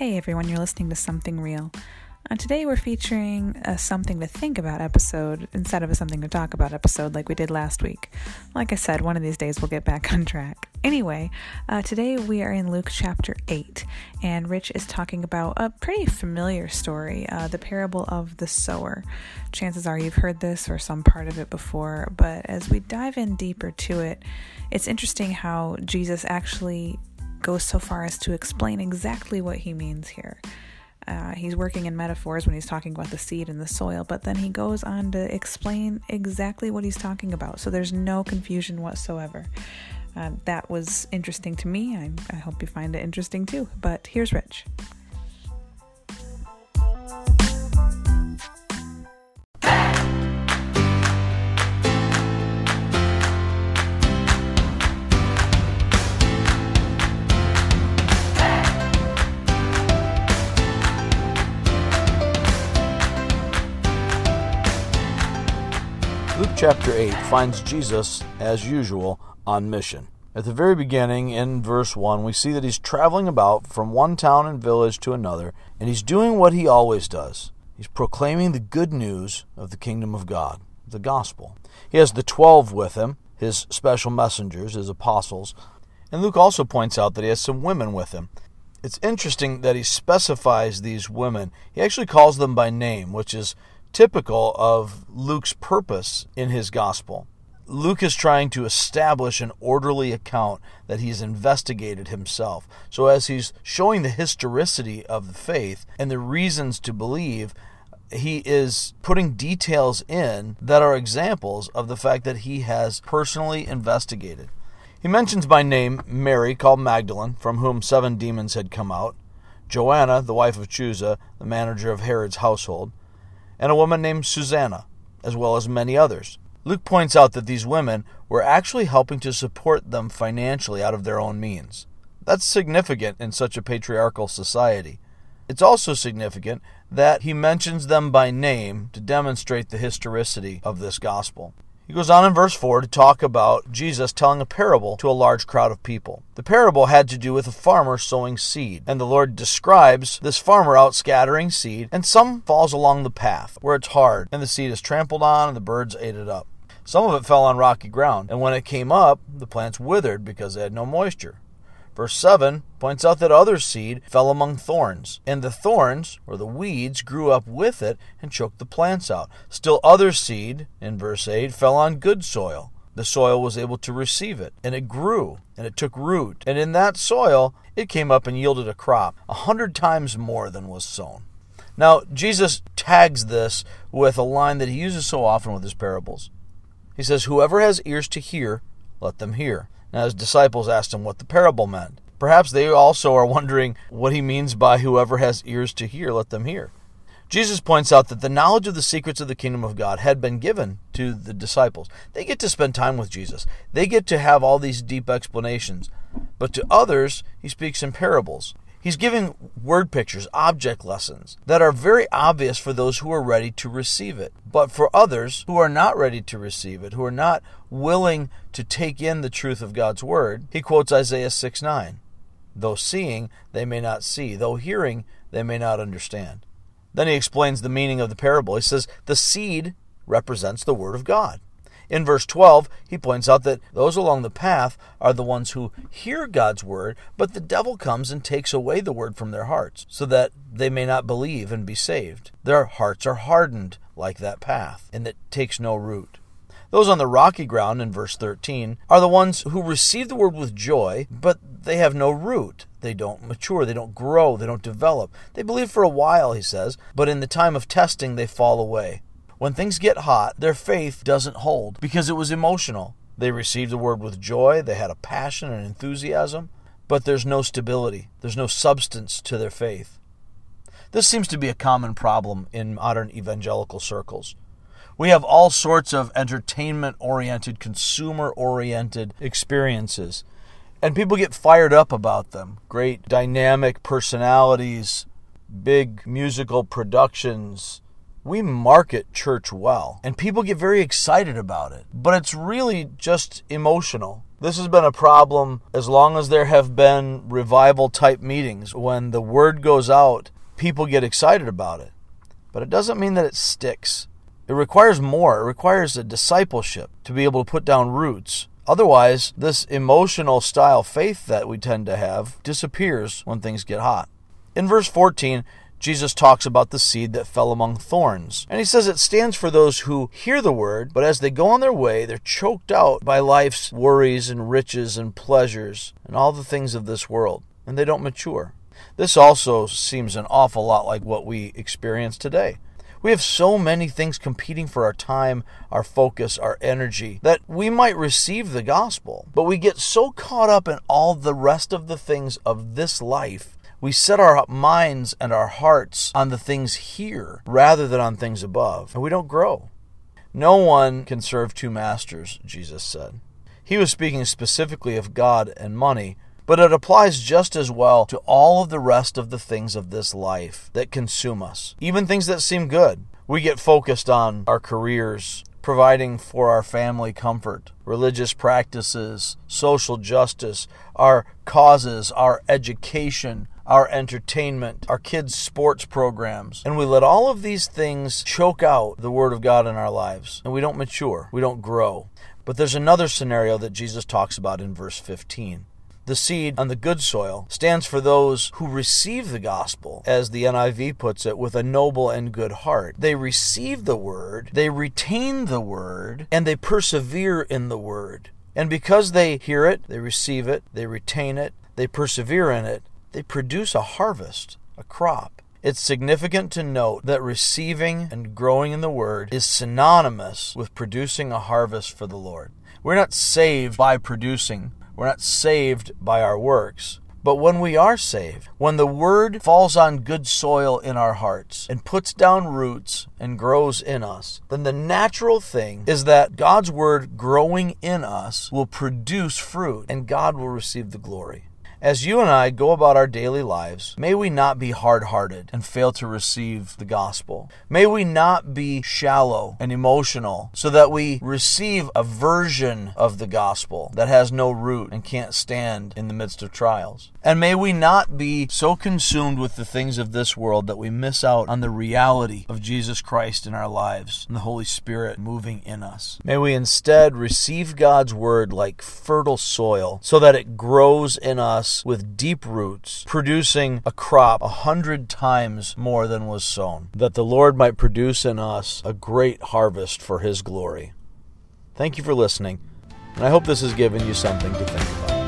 Hey everyone, you're listening to Something Real. Today we're featuring a Something to Think About episode instead of a Something to Talk About episode like we did last week. Like I said, one of these days we'll get back on track. Anyway, today we are in Luke chapter 8, and Rich is talking about a pretty familiar story, the parable of the sower. Chances are you've heard this or some part of it before, but as we dive in deeper to it, it's interesting how Jesus actually goes so far as to explain exactly what he means here. He's working in metaphors when he's talking about the seed and the soil, but then he goes on to explain exactly what he's talking about, so there's no confusion whatsoever. That was interesting to me. I hope you find it interesting too, but here's Rich. Luke chapter 8 finds Jesus, as usual, on mission. At the very beginning, in verse 1, we see that he's traveling about from one town and village to another, and he's doing what he always does. He's proclaiming the good news of the kingdom of God, the gospel. He has the 12 with him, his special messengers, his apostles, and Luke also points out that he has some women with him. It's interesting that he specifies these women. He actually calls them by name, which is typical of Luke's purpose in his gospel. Luke is trying to establish an orderly account that he's investigated himself. So as he's showing the historicity of the faith and the reasons to believe, he is putting details in that are examples of the fact that he has personally investigated. He mentions by name Mary, called Magdalene, from whom 7 demons had come out, Joanna, the wife of Chuza, the manager of Herod's household, and a woman named Susanna, as well as many others. Luke points out that these women were actually helping to support them financially out of their own means. That's significant in such a patriarchal society. It's also significant that he mentions them by name to demonstrate the historicity of this gospel. He goes on in verse 4 to talk about Jesus telling a parable to a large crowd of people. The parable had to do with a farmer sowing seed, and the Lord describes this farmer out scattering seed, and some falls along the path where it's hard, and the seed is trampled on, and the birds ate it up. Some of it fell on rocky ground, and when it came up, the plants withered because they had no moisture. Verse 7 points out that other seed fell among thorns, and the thorns, or the weeds, grew up with it and choked the plants out. Still other seed, in verse 8, fell on good soil. The soil was able to receive it, and it grew, and it took root. And in that soil, it came up and yielded a crop 100 times more than was sown. Now, Jesus tags this with a line that he uses so often with his parables. He says, "Whoever has ears to hear, let them hear." Now his disciples asked him what the parable meant. Perhaps they also are wondering what he means by whoever has ears to hear, let them hear. Jesus points out that the knowledge of the secrets of the kingdom of God had been given to the disciples. They get to spend time with Jesus. They get to have all these deep explanations. But to others, he speaks in parables. He's giving word pictures, object lessons, that are very obvious for those who are ready to receive it. But for others who are not ready to receive it, who are not willing to take in the truth of God's word, he quotes Isaiah 6:9. "Though seeing, they may not see. Though hearing, they may not understand." Then he explains the meaning of the parable. He says the seed represents the word of God. In verse 12, he points out that those along the path are the ones who hear God's word, but the devil comes and takes away the word from their hearts, so that they may not believe and be saved. Their hearts are hardened like that path, and it takes no root. Those on the rocky ground, in verse 13, are the ones who receive the word with joy, but they have no root. They don't mature, they don't grow, they don't develop. They believe for a while, he says, but in the time of testing, they fall away. When things get hot, their faith doesn't hold because it was emotional. They received the word with joy, they had a passion and enthusiasm, but there's no stability, there's no substance to their faith. This seems to be a common problem in modern evangelical circles. We have all sorts of entertainment-oriented, consumer-oriented experiences, and people get fired up about them. Great dynamic personalities, big musical productions. We market church well, and people get very excited about it, but it's really just emotional. This has been a problem as long as there have been revival-type meetings. When the word goes out, people get excited about it. But it doesn't mean that it sticks. It requires more. It requires a discipleship to be able to put down roots. Otherwise, this emotional style faith that we tend to have disappears when things get hot. In verse 14, Jesus talks about the seed that fell among thorns. And he says it stands for those who hear the word, but as they go on their way, they're choked out by life's worries and riches and pleasures and all the things of this world, and they don't mature. This also seems an awful lot like what we experience today. We have so many things competing for our time, our focus, our energy, that we might receive the gospel, but we get so caught up in all the rest of the things of this life. We set our minds and our hearts on the things here rather than on things above, and we don't grow. No one can serve two masters, Jesus said. He was speaking specifically of God and money, but it applies just as well to all of the rest of the things of this life that consume us, even things that seem good. We get focused on our careers, providing for our family comfort, religious practices, social justice, our causes, our education, our entertainment, our kids' sports programs. And we let all of these things choke out the Word of God in our lives. And we don't mature. We don't grow. But there's another scenario that Jesus talks about in verse 15. The seed on the good soil stands for those who receive the gospel, as the NIV puts it, with a noble and good heart. They receive the word, they retain the word, and they persevere in the word. And because they hear it, they receive it, they retain it, they persevere in it, they produce a harvest, a crop. It's significant to note that receiving and growing in the Word is synonymous with producing a harvest for the Lord. We're not saved by producing. We're not saved by our works. But when we are saved, when the Word falls on good soil in our hearts and puts down roots and grows in us, then the natural thing is that God's Word growing in us will produce fruit and God will receive the glory. As you and I go about our daily lives, may we not be hard-hearted and fail to receive the gospel. May we not be shallow and emotional so that we receive a version of the gospel that has no root and can't stand in the midst of trials. And may we not be so consumed with the things of this world that we miss out on the reality of Jesus Christ in our lives and the Holy Spirit moving in us. May we instead receive God's word like fertile soil so that it grows in us with deep roots, producing a crop 100 times more than was sown, that the Lord might produce in us a great harvest for His glory. Thank you for listening, and I hope this has given you something to think about.